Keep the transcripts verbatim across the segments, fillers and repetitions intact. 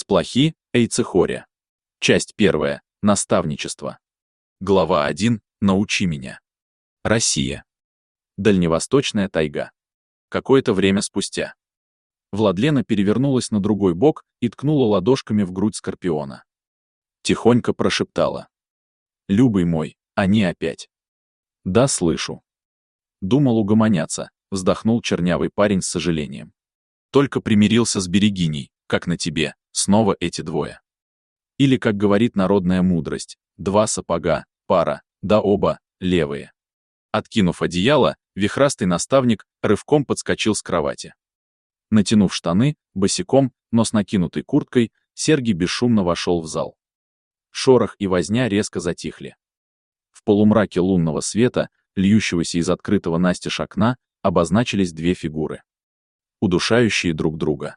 Сплохи, Эйцехоре. Часть первая. Наставничество. Глава один. Научи меня. Россия. Дальневосточная тайга. Какое-то время спустя. Владлена перевернулась на другой бок и ткнула ладошками в грудь Скорпиона. Тихонько прошептала. «Любый мой, они опять». «Да, слышу». Думал угомоняться, вздохнул чернявый парень с сожалением. Только примирился с Берегиней, как на тебе, снова эти двое. Или, как говорит народная мудрость, два сапога, пара, да оба, левые. Откинув одеяло, вихрастый наставник рывком подскочил с кровати. Натянув штаны, босиком, но с накинутой курткой, Сергий бесшумно вошел в зал. Шорох и возня резко затихли. В полумраке лунного света, льющегося из открытого настежь окна, обозначились две фигуры, удушающие друг друга.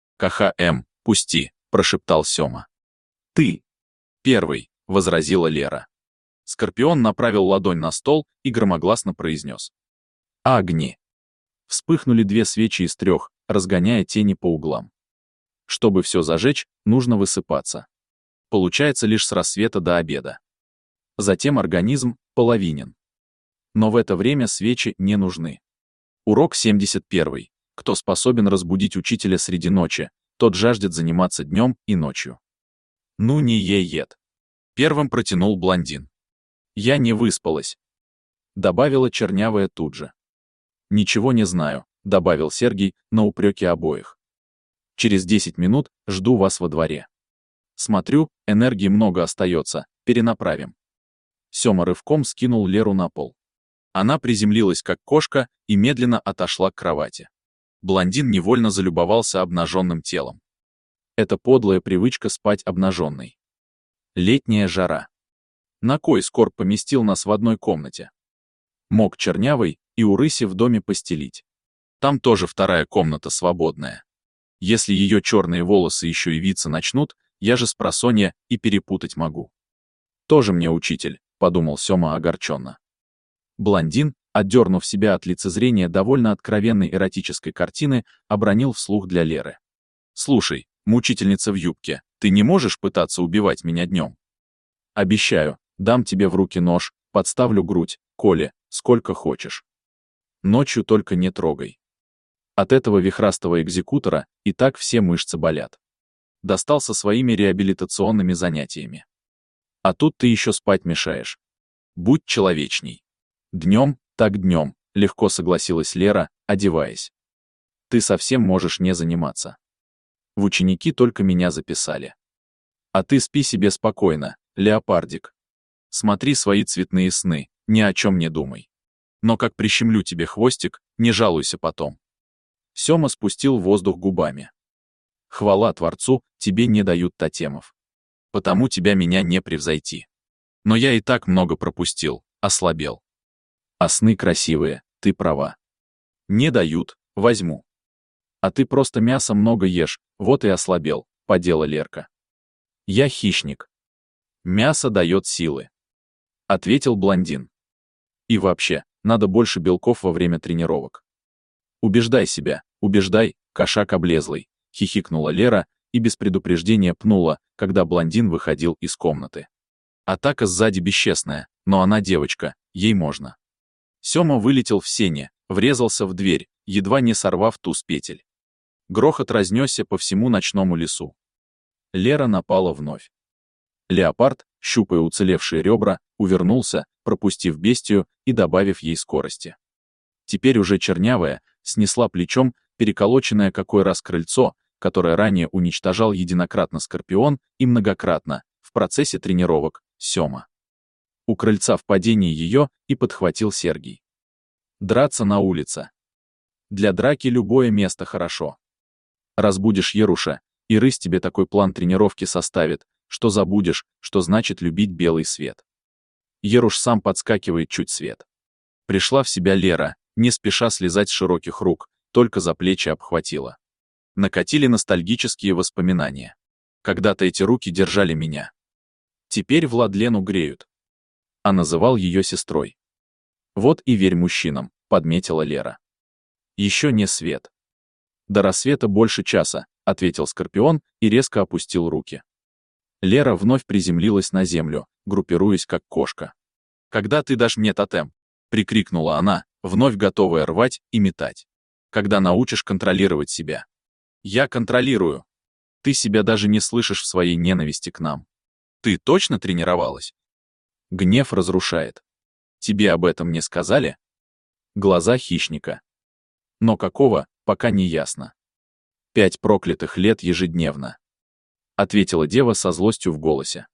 «КХМ, пусти», — прошептал Сёма. «Ты!» «Первый», — возразила Лера. Скорпион направил ладонь на стол и громогласно произнес. «Огни!» Вспыхнули две свечи из трех, разгоняя тени по углам. Чтобы все зажечь, нужно высыпаться. Получается лишь с рассвета до обеда. Затем организм половинен. Но в это время свечи не нужны. Урок семьдесят первый. Кто способен разбудить учителя среди ночи, тот жаждет заниматься днем и ночью. Ну не е-ед. Первым протянул блондин. Я не выспалась. Добавила чернявая тут же. Ничего не знаю, добавил Сергий на упреки обоих. Через десять минут жду вас во дворе. Смотрю, энергии много остается, перенаправим. Сёма рывком скинул Леру на пол. Она приземлилась как кошка и медленно отошла к кровати. Блондин невольно залюбовался обнаженным телом. Это подлая привычка спать обнаженной. Летняя жара. На кой Скорб поместил нас в одной комнате? Мог чернявый и у рыси в доме постелить. Там тоже вторая комната свободная. Если ее черные волосы еще и виться начнут, я же спросонья и перепутать могу. Тоже мне учитель, подумал Сёма огорченно. Блондин, отдернув себя от лицезрения довольно откровенной эротической картины, обронил вслух для Леры. «Слушай, мучительница в юбке, ты не можешь пытаться убивать меня днем? Обещаю, дам тебе в руки нож, подставлю грудь, Коля, сколько хочешь. Ночью только не трогай». От этого вихрастого экзекутора и так все мышцы болят. Достал со своими реабилитационными занятиями. А тут ты еще спать мешаешь. Будь человечней. Днем, так днем, легко согласилась Лера, одеваясь. Ты совсем можешь не заниматься. В ученики только меня записали. А ты спи себе спокойно, леопардик. Смотри свои цветные сны, ни о чем не думай. Но как прищемлю тебе хвостик, не жалуйся потом. Сёма спустил воздух губами. Хвала Творцу, тебе не дают тотемов. Потому тебя меня не превзойти. Но я и так много пропустил, ослабел. А сны красивые, ты права. Не дают, возьму. А ты просто мяса много ешь, вот и ослабел, подела Лерка. Я хищник. Мясо дает силы. Ответил блондин. И вообще, надо больше белков во время тренировок. Убеждай себя, убеждай, кошак облезлый, хихикнула Лера и без предупреждения пнула, когда блондин выходил из комнаты. Атака сзади бесчестная, но она девочка, ей можно. Сёма вылетел в сене, врезался в дверь, едва не сорвав ту с петель. Грохот разнесся по всему ночному лесу. Лера напала вновь. Леопард, щупая уцелевшие ребра, увернулся, пропустив бестию и добавив ей скорости. Теперь уже чернявая, снесла плечом переколоченное какой раз крыльцо, которое ранее уничтожал единократно Скорпион и многократно, в процессе тренировок, Сёма. У крыльца в падении ее и подхватил Сергий. Драться на улице. Для драки любое место хорошо. Разбудишь Еруша, и рысь тебе такой план тренировки составит, что забудешь, что значит любить белый свет. Еруш сам подскакивает чуть свет. Пришла в себя Лера, не спеша слезать с широких рук, только за плечи обхватила. Накатили ностальгические воспоминания. Когда-то эти руки держали меня. Теперь Владлену греют. А называл ее сестрой. Вот и верь мужчинам, подметила Лера. Еще не свет. До рассвета больше часа, ответил Скорпион и резко опустил руки. Лера вновь приземлилась на землю, группируясь как кошка. «Когда ты дашь мне тотем?» — прикрикнула она, вновь готовая рвать и метать. «Когда научишь контролировать себя?» «Я контролирую. Ты себя даже не слышишь в своей ненависти к нам. Ты точно тренировалась?» Гнев разрушает. Тебе об этом не сказали? Глаза хищника. Но какого, пока не ясно. Пять проклятых лет ежедневно. Ответила дева со злостью в голосе.